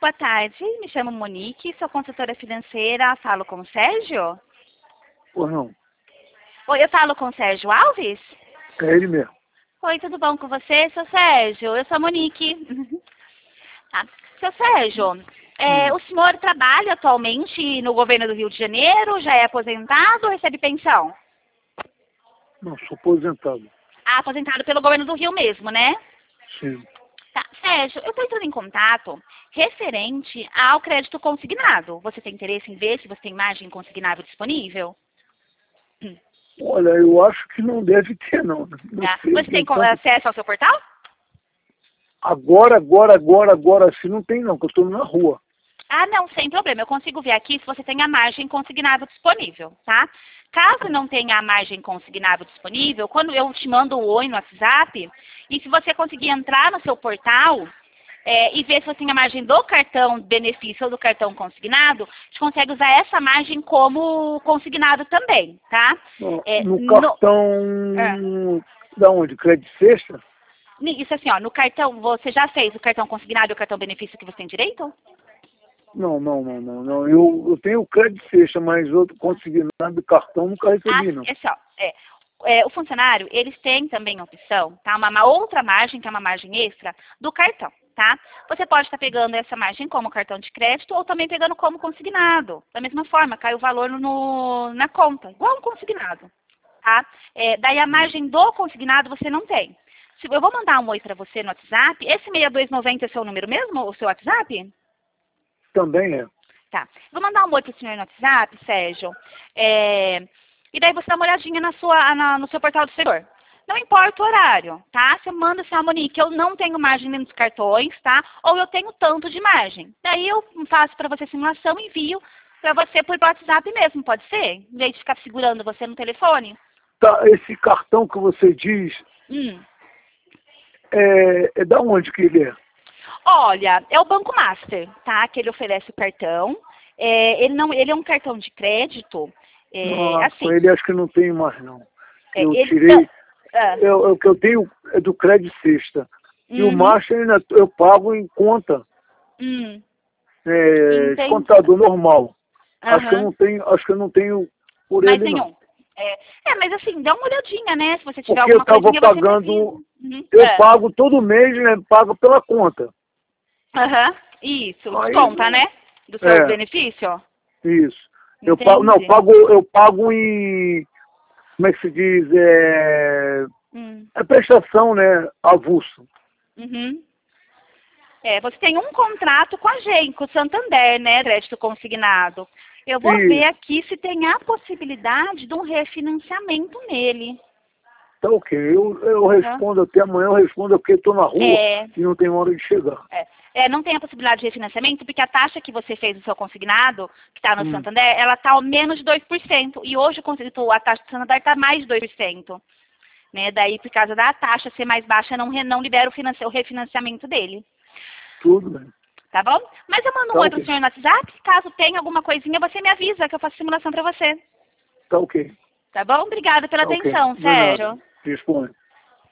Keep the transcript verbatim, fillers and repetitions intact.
Boa tarde, me chamo Monique, sou consultora financeira, falo com o Sérgio? Ou não? Oi, eu falo com o Sérgio Alves? É ele mesmo. Oi, tudo bom com você, seu Sérgio? Eu sou a Monique. Tá. Seu Sérgio, é, Hum. o senhor trabalha atualmente no governo do Rio de Janeiro, já é aposentado ou recebe pensão? Não, sou aposentado. Ah, aposentado pelo governo do Rio mesmo, né? Sim. Tá. Sérgio, eu estou entrando em contato referente ao crédito consignado. Você tem interesse em ver se você tem margem consignável disponível? Olha, eu acho que não deve ter, não. Não Tá. sei, Você tem tanto- acesso ao seu portal? Agora, agora, agora, agora, assim não tem não, porque eu estou na rua. Ah, não, sem problema. Eu consigo ver aqui se você tem a margem consignável disponível, tá? Caso não tenha a margem consignável disponível, quando eu te mando o oi no WhatsApp, e se você conseguir entrar no seu portal é, e ver se você tem a margem do cartão benefício ou do cartão consignado, a gente consegue usar essa margem como consignado também, tá? No, É, no no- cartão... é. Da onde? Crédito Sexta? Isso assim, ó, no cartão, você já fez o cartão consignado e o cartão benefício que você tem direito? Não, não, não, não, não. Eu, eu tenho crédito Sexta, mas outro consignado do cartão nunca recebi, Ah, não. é assim, ó, é, é, o funcionário, eles têm também a opção, tá? Uma, uma outra margem, que é uma margem extra, do cartão, tá? Você pode estar pegando essa margem como cartão de crédito ou também pegando como consignado. Da mesma forma, cai o valor no, na conta, igual um consignado, tá? É, daí a margem do consignado você não tem. Se, eu vou mandar um oi para você no WhatsApp. Esse seis dois nove zero é seu número mesmo, o seu WhatsApp? Também é. Tá. Vou mandar um oi pro senhor no WhatsApp, Sérgio. É, e daí você dá uma olhadinha na sua, na- no seu portal do senhor. Não importa o horário, tá? Você manda assim, ah, Monique, eu não tenho margem nos cartões, tá? Ou eu tenho tanto de margem. Daí eu faço para você a simulação e envio para você por WhatsApp mesmo, pode ser? Em vez de ficar segurando você no telefone. Tá, esse cartão que você diz, Hum. é, é da onde que ele é? Olha, é o Banco Master, tá? Que ele oferece o cartão. É, ele, não, ele é um cartão de crédito. É, Ah, com assim, ele acho que não tem mais, não. é, Eu ele... tirei... Ah, É, o que eu tenho é do crédito Sexta. E o uhum, Marcha ainda eu pago em conta, hum, é, esse entendi. contador normal. Acho que eu Aham, não tenho, acho que eu não tenho por mais ele não. nenhum. É, é, mas assim, dá uma olhadinha, né? Se você tiver Porque eu alguma estava coisinha, você me avisa. pagando, Uhum, eu é. pago todo mês, né? Pago pela conta. Aham, isso, Aí, desconta, né? Do seu é, benefício. isso. Eu pago, não, eu Entendi. pago, eu pago em, como é que se diz, é, Hum, é prestação, né? Avulso. uhum. É, você tem um contrato com a gente, com o Santander, né, crédito consignado. Eu vou ver Isso. aqui se tem a possibilidade de um refinanciamento nele. Tá ok, eu, eu Aham. respondo até amanhã, eu respondo porque estou na rua É, e não tenho hora de chegar. é, é, não tem a possibilidade de refinanciamento porque a taxa que você fez no seu consignado, que está no Hum, Santander, ela está ao menos de dois por cento. E hoje o consi- a taxa do Santander está mais de dois por cento. Né? Daí, por causa da taxa ser mais baixa, não, re- não libera o, financi- o refinanciamento dele. tudo bem. Tá bom? Mas eu mando um Tá oi pro ok. senhor no WhatsApp. Caso tenha alguma coisinha, você me avisa que eu faço simulação para você. Tá ok. Tá bom? Obrigada pela Tá ok. atenção, De nada. Sérgio. Disponha.